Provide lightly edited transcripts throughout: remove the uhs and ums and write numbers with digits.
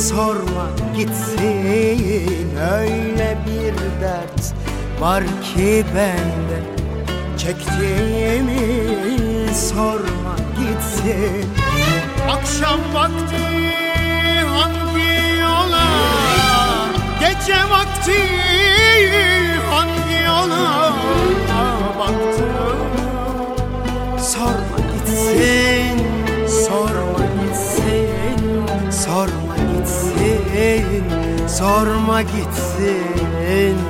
sorma gitsin. Öyle bir dert var ki bende, çektiğimi sorma gitsin. Akşam vakti hangi yola, gece vakti hangi yola baktım. Sorma gitsin, sorma gitsin, sorma gitsin, sorma gitsin.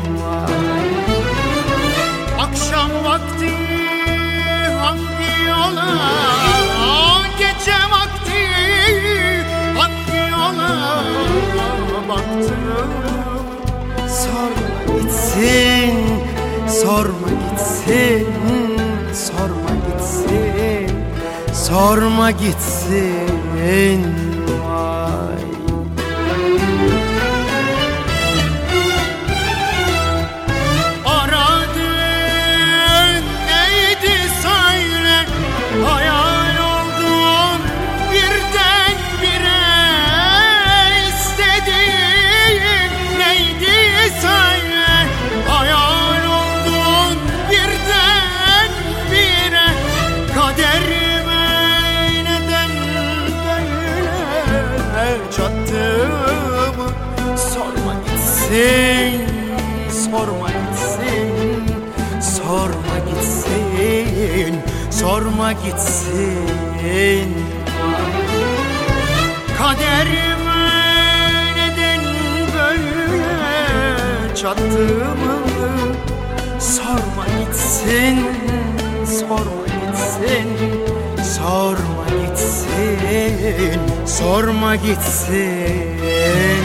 Akşam vakti hangi yola, gece vakti hangi yola baktım. Sorma gitsin, sorma gitsin, sorma gitsin, sorma gitsin. Vay. Aradın neydi söyle, hayal oldun birdenbire. İstediğin neydi söyle, hayal oldun birdenbire. Kaderime neden böyle çattım? Sorma gitsin, sorma gitsin, sorma gitsin, sorma gitsin. Kaderime neden böyle çattım? Sorma gitsin, sorma gitsin, sorma gitsin, sorma gitsin.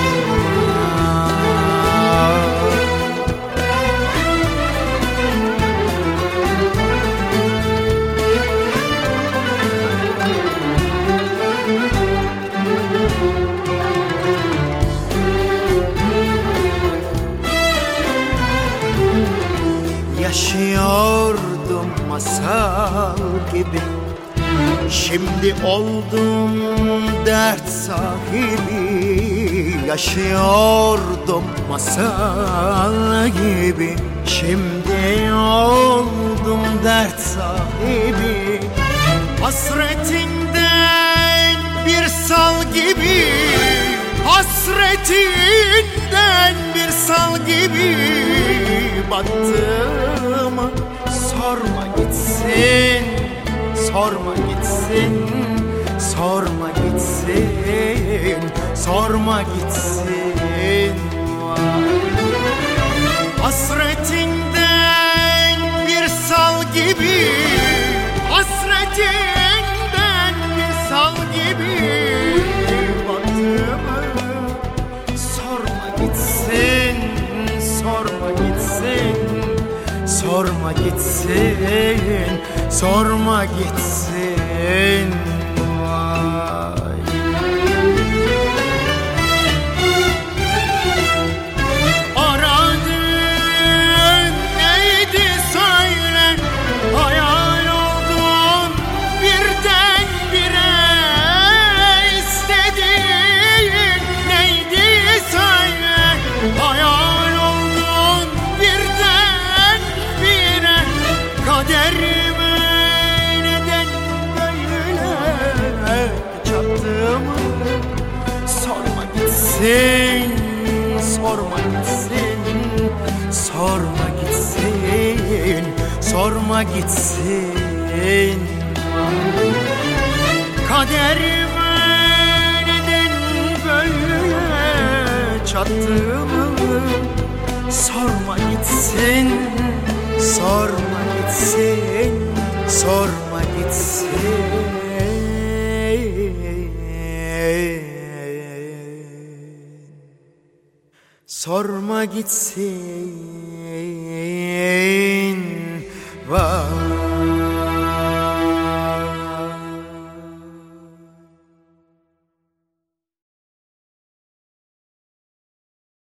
Yaşıyordum masal gibi, şimdi oldum dert sahibi. Yaşıyordum masal gibi, şimdi oldum dert sahibi. Hasretinden bir sal gibi, hasretinden bir sal gibi battım. Sorma gitsin, sorma gitsin, sorma gitsin, sorma gitsin. Hasretinden bir sal gibi, hasretinden bir sal gibi battım. Sorma gitsin, sorma gitsin, sorma gitsin, sorma gitsin. Vay. Aradın neydi söyle, hayal oldun birdenbire. İstediğin neydi söyle, hayal oldun birdenbire. Kaderime neden böyle çattım? Sorma gitsin, sorma gitsin, sorma gitsin, sorma gitsin. Kaderime neden böyle çattım? Sorma gitsin, sorma gitsin, sorma gitsin. Sorma gitsin. Vay.